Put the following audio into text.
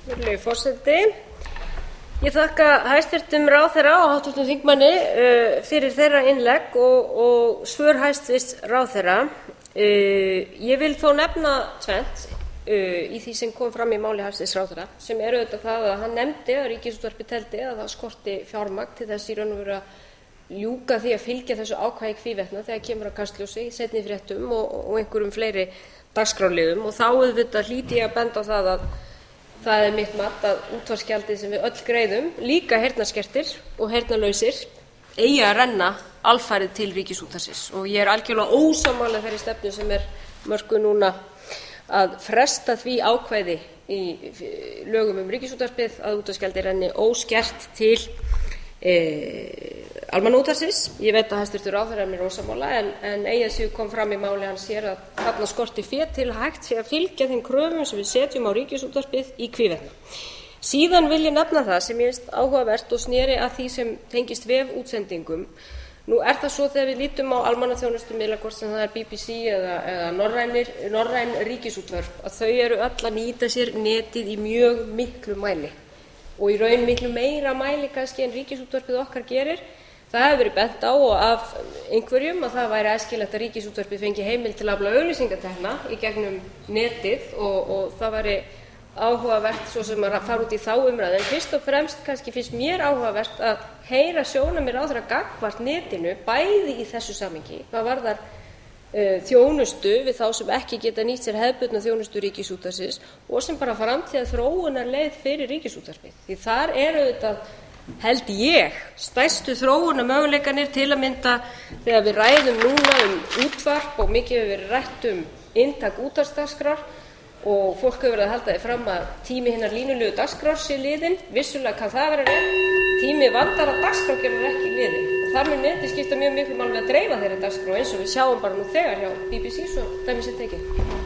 Virðulegi forseti. Ég þakka hæstvirtum ráðherra og háttvirtum þingmanni fyrir þeirra innlegg og svör hæstvirts ráðherra. Ég vil þó nefna tvennt í því sem kom fram í máli hæstvirts ráðherra, sem auðvitað það að hann nefndi að Ríkisútvarpið teldi að það skorti fjármagn til þess í raun og veru að ljúka því að fylgja þessu ákvæði í hvívetna þegar kemur að Kastljósi, seinni fréttum og einhverjum fleiri dagskrárliðum. Og þá auðvitað hlýt ég að benda á það að það er mitt mat að útvarpsgjaldið sem við öll greiðum, líka heyrnarskertir og heyrnarlausir, eigi að renna alfarið til Ríkisútvarpsins. Og ég er algjörlega ósammála þeirri stefnu sem er mörkuð núna að fresta því ákvæði í lögum Ríkisútvarpið að útvarpsgjaldið renni óskert til almannaútvarpsins. Ég veit að hæstvirtur ráðherra er mér ósammála en eigi að síður kom fram í máli hans hér að þarna skorti fé til að hægt sé að fylgja þeim kröfum sem við setjum á Ríkisútvarpið í hvívetna. Síðan vil ég nefna það sem ég finnst áhugavert og sneri að því sem tengist vefútsendingum. Nú er það svo þegar við lítum á almannaþjónustumiðla, hvort sem það er BBC eða norræn ríkisútvarp, að þau eru öll að nýta sér netið í mjög miklu mæli og í raun miklu meira mæli kannski en Ríkisútvarpið okkar gerir. Það hefur verið bent á og af einhverjum að það væri æskilegt að Ríkisútvarpið fengi heimild til að afla auglýsingatekna í gegnum netið og það væri áhugavert svo sem að fara út í þá umræðu. En fyrst og fremst kannski finnst mér áhugavert að heyra sjónarmið ráðherra gagnvart netinu, bæði í þessu samhengi hvað varðar þjónustu við þá sem ekki geta nýtt sér hefðbundna þjónustu Ríkisútvarpsins og sem bara framtíðar þróunarleið fyrir Ríkisútvarpið. Því þar er auðvitað, held ég, stærstu þróunarmöguleikarnir, til að mynda þegar við ræðum núna útvarp og mikið hefur verið rætt inntak útvarpsdagskrár og fólk hefur verið að halda því fram að tími hinnar línulegu dagskrár sé liðinn. Vissulega kann það vera rétt, tími vandaðra dagskrárgerðar er ekki liðinn. Þar mun netið skipta mjög miklu máli við að dreifa þeirri dagskrá eins og við sjáum bara nú þegar hjá BBC svo dæmi sé tekið.